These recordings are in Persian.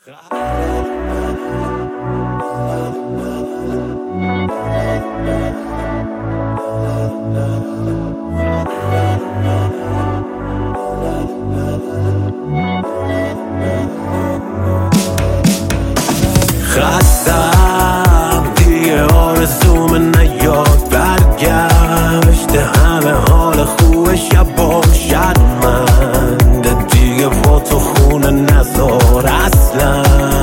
خستم دیگه آرزوم نیاد برگشت همه حال خوب شبا شرمنده دیگه با تو خونه نذار اصلا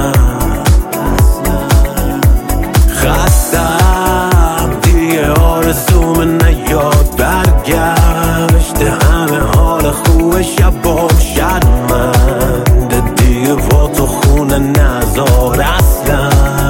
خستم دیگه آرزوم نیاد برگشت همه حال خوب شبا شرمنده دیگه با تو خونه نذار اصلا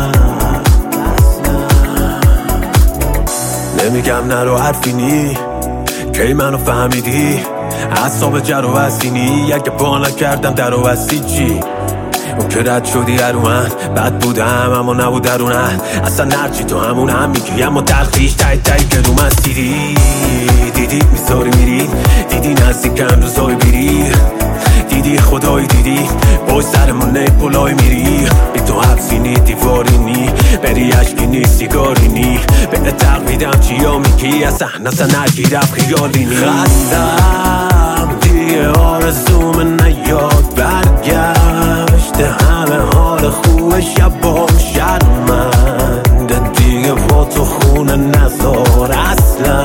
نمیگم نرو حرفی نی کی منو فهمیدی اعصاب جر و وسینی اگه پا نکردم در و وسی چی اون که رد شدی رو من بد بودم اما نبود درونن اصلا نرچی تو همون هم میگی اما تلخیش تایی که رو من دیدی میذاری میری دیدی نزدیکم روزای بیری دیدی خدایی دیدی باید سرمون نیپولای میری بی تو حبسی نی دیواری نی بری عشقی نی سیگاری نی به تقویدم چیا میگی اصلا نگیرم خیالی نی خستم دیگه آرزوم نیاد برگشت همه حال خوب شبام شرمنده دیگه با تو خونه نذار اصلا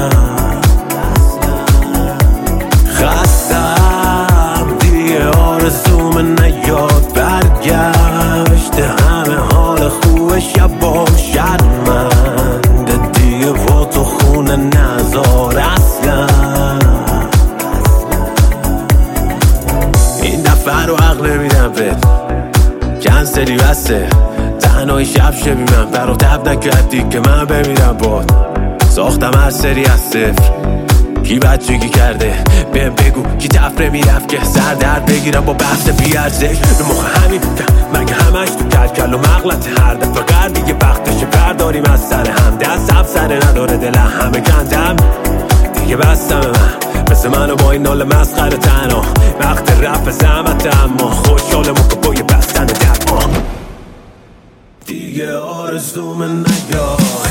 خستم دیگه آرزوم نیاد برگشت همه حال خوب شبام شرمنده دیگه با تو خونه نذار اصلا این دفعه رو عقل نمیدم بد کنسلی بسته تنهایی شب شبی من برا تب نکردی که من بمیرم باد ساختم هر سری از صفر کی بچگی کرده بهم بگو کی تفره میرفت که سر درد بگیرم با بحث بیارزش رو مخ همین مگه همش تو کلکل و مغلط هر دفعه قرد دیگه وقتشه برداریم از سر هم دستم سر نداره دل همه کندم دیگه بستم من مثل منو با این نال مسخره تنها وقت رفت زحمت اما خوشحالم که با یه بستن درمان دیگه آرزوم نیاد